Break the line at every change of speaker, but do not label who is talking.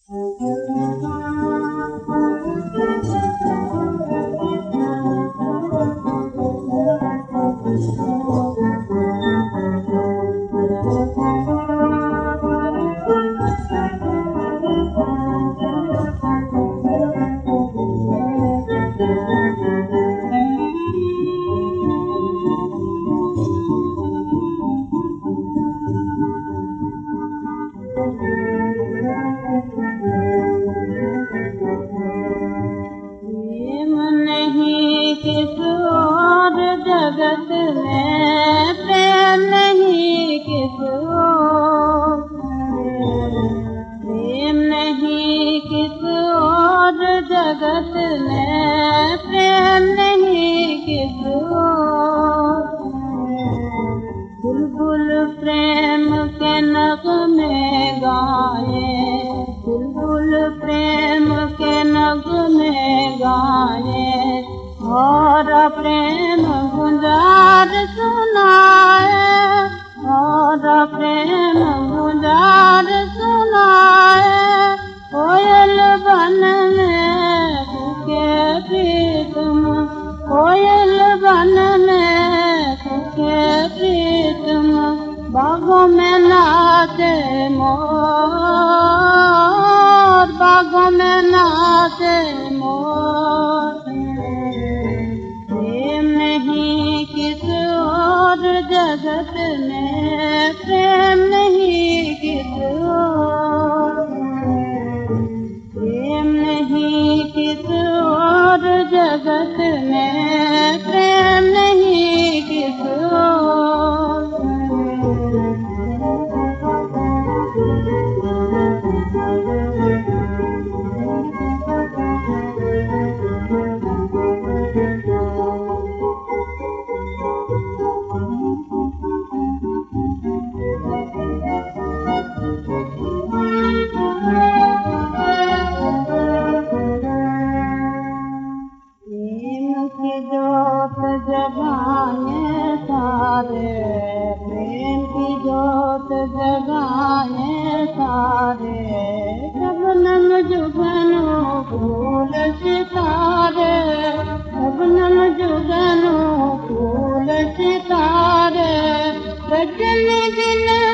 प्रेम नहीं किस और जगत में, प्रेम नहीं किस और, प्रेम नहीं किस और जगत में, प्रेम नहीं किस और। बुलबुल प्रेम के नगमे गाए, बुलबुल प्रेम के नगमे गाए, और प्रेम गुंजार सुनाए, और प्रेम गुंजार सुनाए। कोयल बन में फूके प्रीतम, कोयल बन में फूके प्रीतम, बागों में नाचे मोर, बागों में नाचे मोर। प्रेम नहीं किस और जगत में, प्रेम नहीं किस और, प्रेम नहीं किस और जगत में, प्रेम नहीं किस और। जगाए सारे, प्रेम की जोत जगाए सारे, शबनम जुगनू फूल सितारे, शबनम जुगनू फूल सितारे, रजनी दिन